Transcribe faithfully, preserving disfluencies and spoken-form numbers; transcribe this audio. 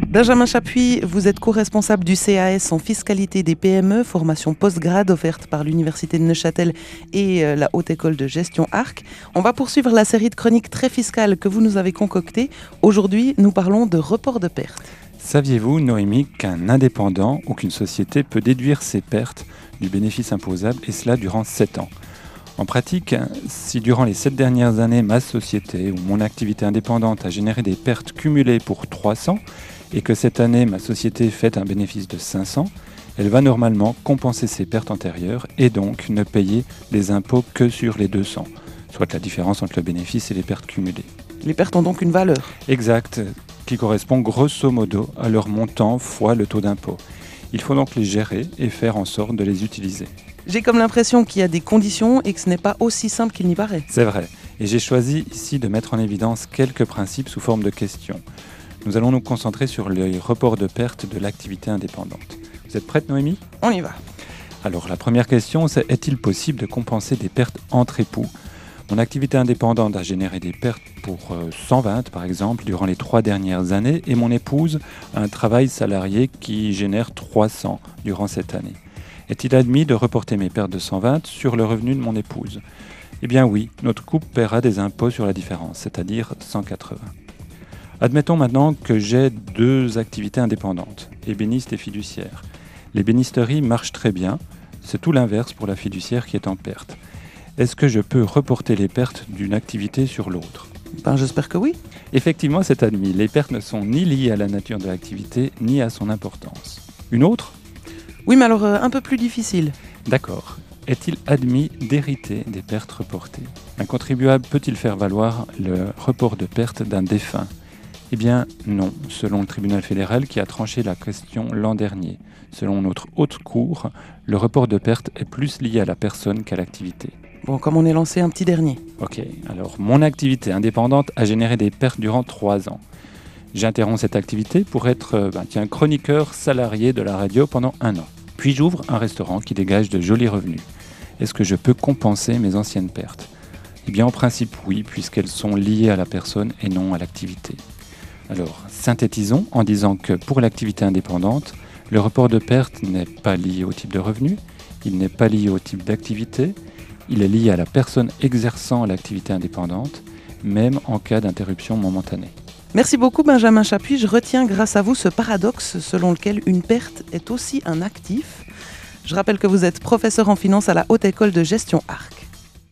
Benjamin Chapuis, vous êtes co-responsable du C A S en fiscalité des P M E, formation post-grade offerte par l'Université de Neuchâtel et euh, la Haute École de Gestion Arc. On va poursuivre la série de chroniques très fiscales que vous nous avez concoctées. Aujourd'hui, nous parlons de report de pertes. Saviez-vous, Noémie, qu'un indépendant ou qu'une société peut déduire ses pertes du bénéfice imposable, et cela durant sept ans ? En pratique, si durant les sept dernières années, ma société ou mon activité indépendante a généré des pertes cumulées pour trois cents et que cette année, ma société fait un bénéfice de cinq cents, elle va normalement compenser ses pertes antérieures et donc ne payer les impôts que sur les deux cents, soit la différence entre le bénéfice et les pertes cumulées. Les pertes ont donc une valeur. Exact, qui correspond grosso modo à leur montant fois le taux d'impôt. Il faut donc les gérer et faire en sorte de les utiliser. J'ai comme l'impression qu'il y a des conditions et que ce n'est pas aussi simple qu'il n'y paraît. C'est vrai, et j'ai choisi ici de mettre en évidence quelques principes sous forme de questions. Nous allons nous concentrer sur les reports de pertes de l'activité indépendante. Vous êtes prête, Noémie ? On y va. Alors, la première question, c'est est-il possible de compenser des pertes entre époux ? Mon activité indépendante a généré des pertes pour cent vingt, par exemple, durant les trois dernières années, et mon épouse a un travail salarié qui génère trois cents durant cette année. Est-il admis de reporter mes pertes de cent vingt sur le revenu de mon épouse ? Eh bien oui, notre couple paiera des impôts sur la différence, c'est-à-dire cent quatre-vingts. Admettons maintenant que j'ai deux activités indépendantes, ébéniste et fiduciaire. L'ébénisterie marche très bien, c'est tout l'inverse pour la fiduciaire qui est en perte. Est-ce que je peux reporter les pertes d'une activité sur l'autre ? Ben, j'espère que oui. Effectivement, c'est admis. Les pertes ne sont ni liées à la nature de l'activité, ni à son importance. Une autre ? Oui, mais alors euh, un peu plus difficile. D'accord. Est-il admis d'hériter des pertes reportées ? Un contribuable peut-il faire valoir le report de pertes d'un défunt ? Eh bien non, selon le tribunal fédéral qui a tranché la question l'an dernier. Selon notre haute cour, le report de pertes est plus lié à la personne qu'à l'activité. Bon, comme on est lancé un petit dernier. Ok, alors mon activité indépendante a généré des pertes durant trois ans. J'interromps cette activité pour être ben, tiens, chroniqueur salarié de la radio pendant un an. Puis j'ouvre un restaurant qui dégage de jolis revenus. Est-ce que je peux compenser mes anciennes pertes ? Eh bien en principe oui, puisqu'elles sont liées à la personne et non à l'activité. Alors synthétisons en disant que pour l'activité indépendante, le report de perte n'est pas lié au type de revenu, il n'est pas lié au type d'activité, il est lié à la personne exerçant l'activité indépendante, même en cas d'interruption momentanée. Merci beaucoup Benjamin Chapuis. Je retiens grâce à vous ce paradoxe selon lequel une perte est aussi un actif. Je rappelle que vous êtes professeur en finance à la Haute École de Gestion Arc.